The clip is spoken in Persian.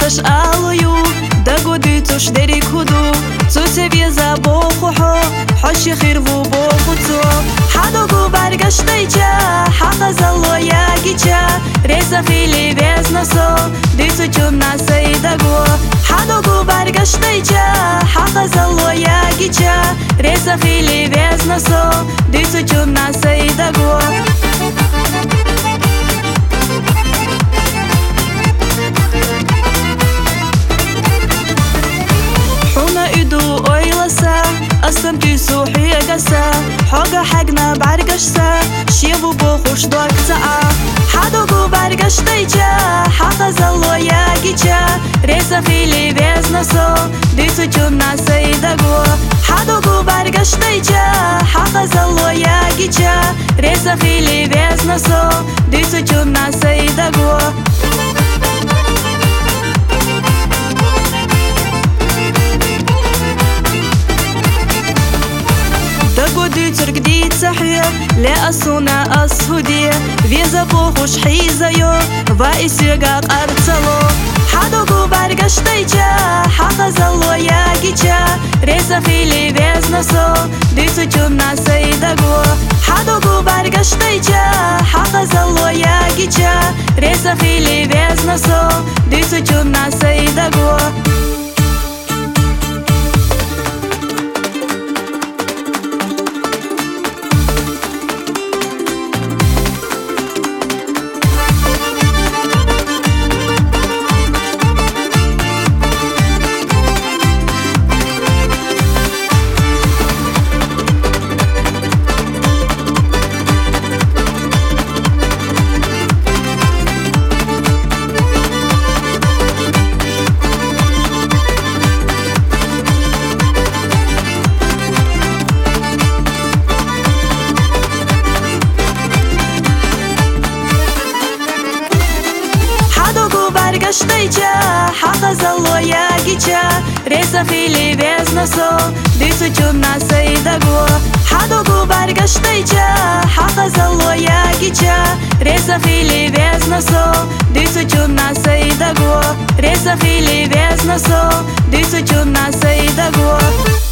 دش آلویو دگو دیتوش دری کدو توت بیزا با خوحو حش خیر و با خودو حدوگو برگشتی جا حق زلو یاگی جا ریزا خیلی بیز نسو دیتو چون نسی دگو حدوگو برگشتی جا حق زلو یاگی جا ریزا خیلی بیز نسو دیتو چون نسی دگو أصلا تيسو حيقسا حاجة حقنا بعرقشسا شيبو بوخوش دوك ساعة حدوكو بعرقشتي جا حقا زلو ياقي جا ريسا خيلي بيز نسو ديسو جونا سيدقو حدوكو بعرقشتي جا حقا زلو ياقي جا ريسا خيلي بيز نسو ديسو جونا سيدقو ترك ديت صحيح لا أصونا أصهدي فيزا بوخوش حيزا يو فايسيقا قرطلو حدوكو برقشتي جا حقا زلو ياقي جا ريزا خيلي بيز نسو ديتو جونا سيدقو حدوكو برقشتي جا حقا زلو ياقي جا ريزا خيلي بيز نسو ديتو جونا سيدقو برگشتی جا حق زلو یاگی جا ریزا خیلی بیز نسو دیتو جونا سیدگو حدوگو برگشتی جا حق زلو یاگی جا ریزا خیلی بیز نسو دیتو جونا سیدگو ریزا خیلی بیز نسو دیتو جونا سیدگو